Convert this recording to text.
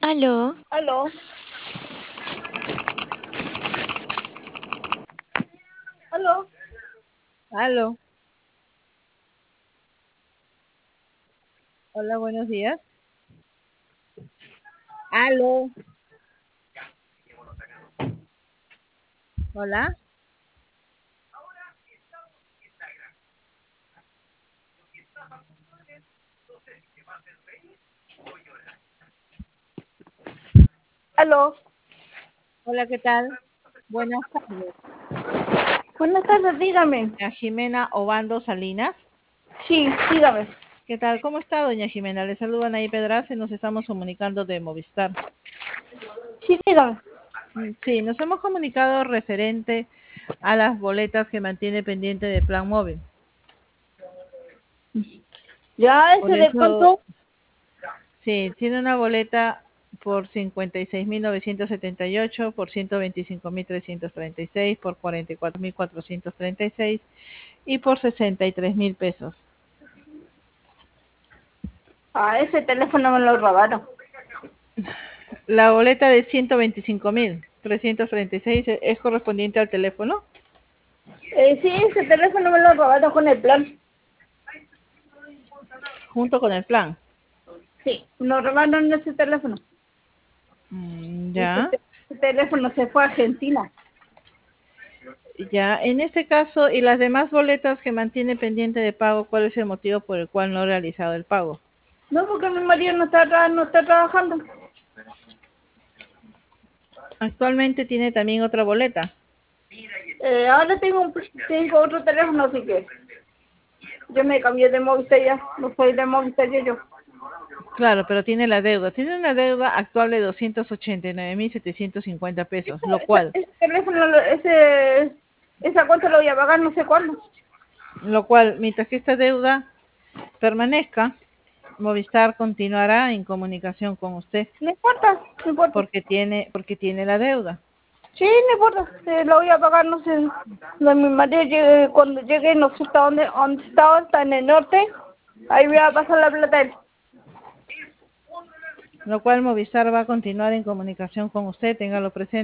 Aló, Aló, aló, Aló, hola, buenos días. Aló, hola. aló. Hola, ¿qué tal? Buenas tardes. Buenas tardes, dígame. Doña Jimena Obando Salinas. Sí, dígame. ¿Qué tal? ¿Cómo está, doña Jimena? Le saludan ahí Pedraza y nos estamos comunicando de Movistar. Sí, dígame. Sí, nos hemos comunicado referente a las boletas que mantiene pendiente de Plan Móvil. Ya Por ese de eso, pronto, sí, tiene una boleta por 56.978, por 125.336, por 44.436 y por 63.000 pesos. a ese teléfono me lo robaron. La boleta de 125.336 es correspondiente al teléfono, Sí, ese teléfono me lo robaron con el plan. junto con el plan. Sí, nos robaron ese teléfono. Ya, Ese teléfono se fue a Argentina. ya. En este caso, y las demás boletas que mantiene pendiente de pago, ¿cuál es el motivo por el cual no ha realizado el pago? No, porque mi marido no está trabajando. Actualmente tiene también otra boleta. Ahora tengo otro teléfono, así que yo me cambié de Movistar ya. No soy de Movistar yo. Claro, pero tiene la deuda. Tiene una deuda actual de 289.750 pesos, Ese teléfono, esa cuenta lo voy a pagar no sé cuándo. mientras que esta deuda permanezca, Movistar continuará en comunicación con usted No importa, no importa. porque tiene la deuda. Sí, no importa. Lo voy a pagar, no sé. Mi marido cuando llegue, no sé hasta dónde está, está en el norte. Ahí voy a pasar la plata a él. Lo cual Movistar va a continuar en comunicación con usted, téngalo presente.